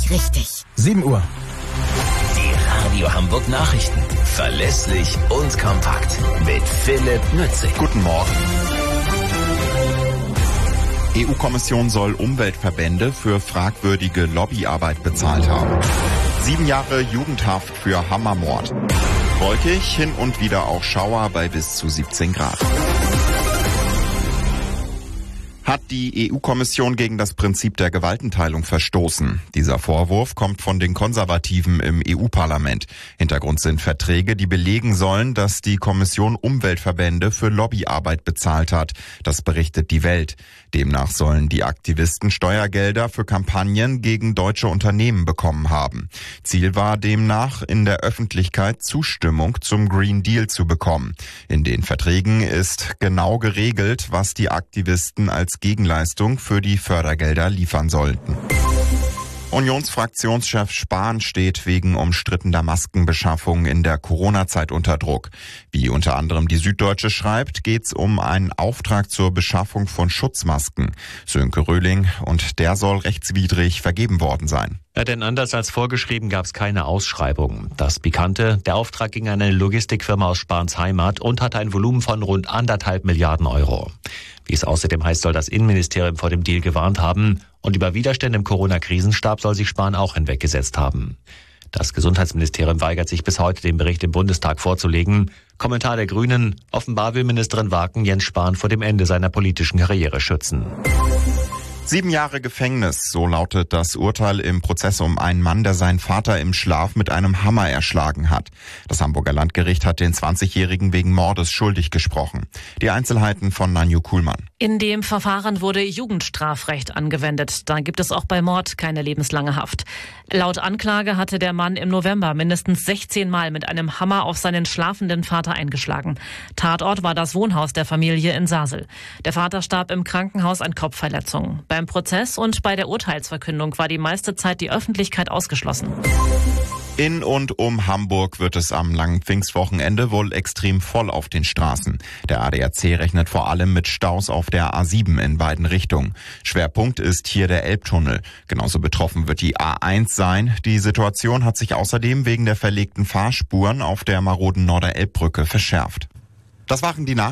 richtig. 7 Uhr. Die Radio Hamburg Nachrichten. Verlässlich und kompakt. Mit Philipp Nützig. Guten Morgen. EU-Kommission soll Umweltverbände für fragwürdige Lobbyarbeit bezahlt haben. 7 Jahre Jugendhaft für Hammermord. Wolkig, hin und wieder auch Schauer bei bis zu 17 Grad. Hat die EU-Kommission gegen das Prinzip der Gewaltenteilung verstoßen? Dieser Vorwurf kommt von den Konservativen im EU-Parlament. Hintergrund sind Verträge, die belegen sollen, dass die Kommission Umweltverbände für Lobbyarbeit bezahlt hat. Das berichtet die Welt. Demnach sollen die Aktivisten Steuergelder für Kampagnen gegen deutsche Unternehmen bekommen haben. Ziel war demnach, in der Öffentlichkeit Zustimmung zum Green Deal zu bekommen. In den Verträgen ist genau geregelt, was die Aktivisten als Gegenleistung für die Fördergelder liefern sollten. Unionsfraktionschef Spahn steht wegen umstrittener Maskenbeschaffung in der Corona-Zeit unter Druck. Wie unter anderem die Süddeutsche schreibt, geht's um einen Auftrag zur Beschaffung von Schutzmasken. Sönke Röhling, und der soll rechtswidrig vergeben worden sein. Ja, denn anders als vorgeschrieben gab es keine Ausschreibung. Das Pikante, der Auftrag ging an eine Logistikfirma aus Spahns Heimat und hatte ein Volumen von rund 1,5 Milliarden Euro. Wie es außerdem heißt, soll das Innenministerium vor dem Deal gewarnt haben und über Widerstände im Corona-Krisenstab soll sich Spahn auch hinweggesetzt haben. Das Gesundheitsministerium weigert sich bis heute, den Bericht im Bundestag vorzulegen. Kommentar der Grünen: Offenbar will Ministerin Waken Jens Spahn vor dem Ende seiner politischen Karriere schützen. 7 Jahre Gefängnis, so lautet das Urteil im Prozess um einen Mann, der seinen Vater im Schlaf mit einem Hammer erschlagen hat. Das Hamburger Landgericht hat den 20-Jährigen wegen Mordes schuldig gesprochen. Die Einzelheiten von Nanju Kuhlmann. In dem Verfahren wurde Jugendstrafrecht angewendet. Da gibt es auch bei Mord keine lebenslange Haft. Laut Anklage hatte der Mann im November mindestens 16 Mal mit einem Hammer auf seinen schlafenden Vater eingeschlagen. Tatort war das Wohnhaus der Familie in Sasel. Der Vater starb im Krankenhaus an Kopfverletzungen. Beim Prozess und bei der Urteilsverkündung war die meiste Zeit die Öffentlichkeit ausgeschlossen. In und um Hamburg wird es am langen Pfingstwochenende wohl extrem voll auf den Straßen. Der ADAC rechnet vor allem mit Staus auf der A7 in beiden Richtungen. Schwerpunkt ist hier der Elbtunnel. Genauso betroffen wird die A1 sein. Die Situation hat sich außerdem wegen der verlegten Fahrspuren auf der maroden Norderelbbrücke verschärft. Das waren die Nachrichten.